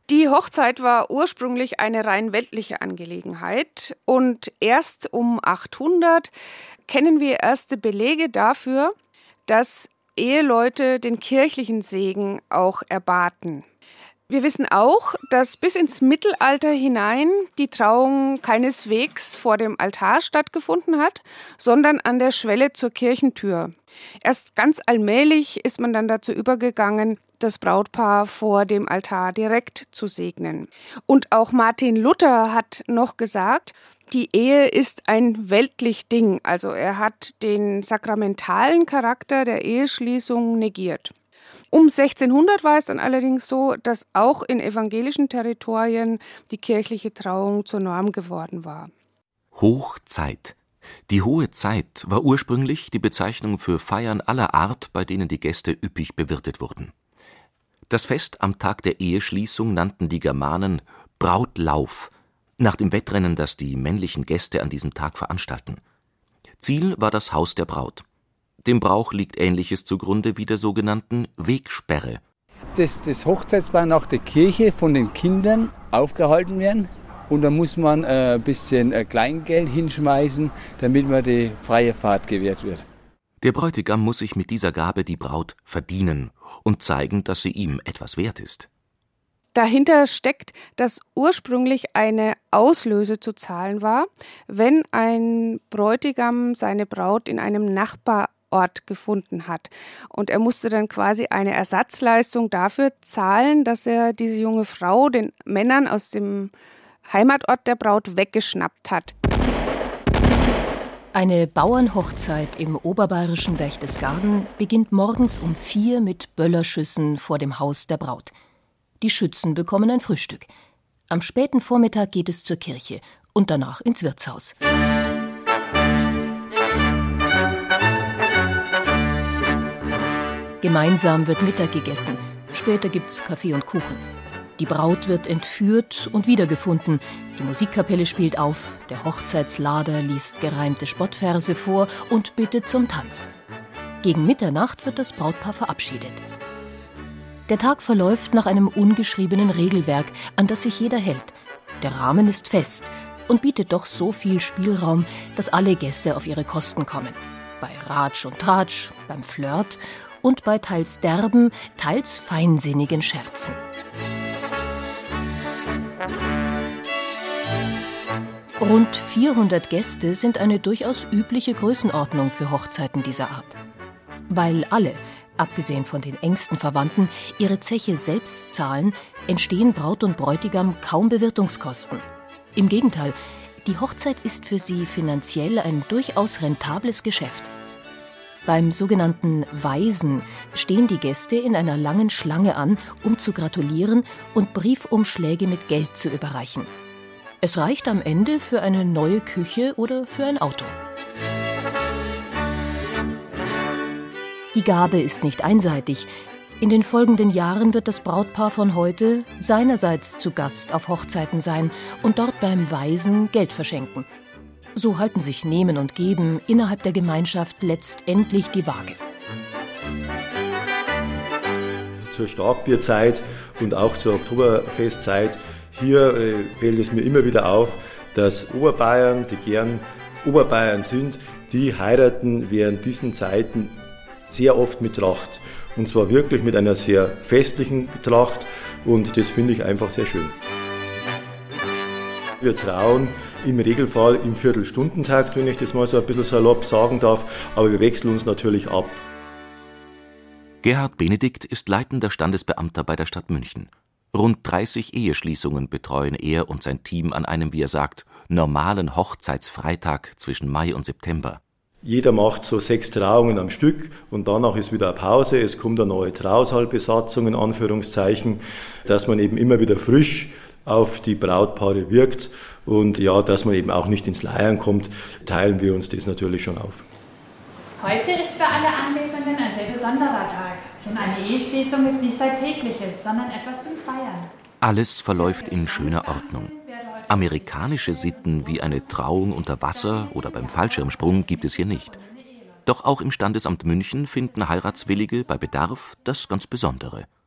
Die Hochzeit war ursprünglich eine rein weltliche Angelegenheit und erst um 800 kennen wir erste Belege dafür, dass Eheleute den kirchlichen Segen auch erbaten. Wir wissen auch, dass bis ins Mittelalter hinein die Trauung keineswegs vor dem Altar stattgefunden hat, sondern an der Schwelle zur Kirchentür. Erst ganz allmählich ist man dann dazu übergegangen, das Brautpaar vor dem Altar direkt zu segnen. Und auch Martin Luther hat noch gesagt, die Ehe ist ein weltlich Ding. Also er hat den sakramentalen Charakter der Eheschließung negiert. Um 1600 war es dann allerdings so, dass auch in evangelischen Territorien die kirchliche Trauung zur Norm geworden war. Hochzeit. Die Hohe Zeit war ursprünglich die Bezeichnung für Feiern aller Art, bei denen die Gäste üppig bewirtet wurden. Das Fest am Tag der Eheschließung nannten die Germanen Brautlauf, nach dem Wettrennen, das die männlichen Gäste an diesem Tag veranstalten. Ziel war das Haus der Braut. Dem Brauch liegt Ähnliches zugrunde wie der sogenannten Wegsperre. Das Hochzeitspaar nach der Kirche von den Kindern aufgehalten werden und da muss man ein bisschen Kleingeld hinschmeißen, damit man die freie Fahrt gewährt wird. Der Bräutigam muss sich mit dieser Gabe die Braut verdienen und zeigen, dass sie ihm etwas wert ist. Dahinter steckt, dass ursprünglich eine Auslöse zu zahlen war, wenn ein Bräutigam seine Braut in einem Nachbarort gefunden hat. Und er musste dann quasi eine Ersatzleistung dafür zahlen, dass er diese junge Frau den Männern aus dem Heimatort der Braut weggeschnappt hat. Eine Bauernhochzeit im oberbayerischen Berchtesgaden beginnt morgens um 4 mit Böllerschüssen vor dem Haus der Braut. Die Schützen bekommen ein Frühstück. Am späten Vormittag geht es zur Kirche und danach ins Wirtshaus. Gemeinsam wird Mittag gegessen. Später gibt's Kaffee und Kuchen. Die Braut wird entführt und wiedergefunden. Die Musikkapelle spielt auf. Der Hochzeitslader liest gereimte Spottverse vor und bittet zum Tanz. Gegen Mitternacht wird das Brautpaar verabschiedet. Der Tag verläuft nach einem ungeschriebenen Regelwerk, an das sich jeder hält. Der Rahmen ist fest und bietet doch so viel Spielraum, dass alle Gäste auf ihre Kosten kommen. Bei Ratsch und Tratsch, beim Flirt und bei teils derben, teils feinsinnigen Scherzen. Rund 400 Gäste sind eine durchaus übliche Größenordnung für Hochzeiten dieser Art. Weil alle, abgesehen von den engsten Verwandten, ihre Zeche selbst zahlen, entstehen Braut und Bräutigam kaum Bewirtungskosten. Im Gegenteil, die Hochzeit ist für sie finanziell ein durchaus rentables Geschäft. Beim sogenannten Weisen stehen die Gäste in einer langen Schlange an, um zu gratulieren und Briefumschläge mit Geld zu überreichen. Es reicht am Ende für eine neue Küche oder für ein Auto. Die Gabe ist nicht einseitig. In den folgenden Jahren wird das Brautpaar von heute seinerseits zu Gast auf Hochzeiten sein und dort beim Weisen Geld verschenken. So halten sich Nehmen und Geben innerhalb der Gemeinschaft letztendlich die Waage. Zur Starkbierzeit und auch zur Oktoberfestzeit, hier fällt es mir immer wieder auf, dass Oberbayern, die gern Oberbayern sind, die heiraten während diesen Zeiten sehr oft mit Tracht. Und zwar wirklich mit einer sehr festlichen Tracht und das finde ich einfach sehr schön. Wir trauen im Regelfall im Viertelstundentakt, wenn ich das mal so ein bisschen salopp sagen darf, aber wir wechseln uns natürlich ab. Gerhard Benedikt ist leitender Standesbeamter bei der Stadt München. Rund 30 Eheschließungen betreuen er und sein Team an einem, wie er sagt, normalen Hochzeitsfreitag zwischen Mai und September. Jeder macht so 6 Trauungen am Stück und danach ist wieder eine Pause. Es kommt eine neue Trausaalbesatzung, in Anführungszeichen, dass man eben immer wieder frisch auf die Brautpaare wirkt und ja, dass man eben auch nicht ins Leiern kommt, teilen wir uns das natürlich schon auf. Heute ist für alle Anwesenden ein sehr besonderer Tag, denn eine Eheschließung ist nichts Alltägliches, sondern etwas zum Feiern. Alles verläuft in schöner Ordnung. Amerikanische Sitten wie eine Trauung unter Wasser oder beim Fallschirmsprung gibt es hier nicht. Doch auch im Standesamt München finden Heiratswillige bei Bedarf das ganz Besondere.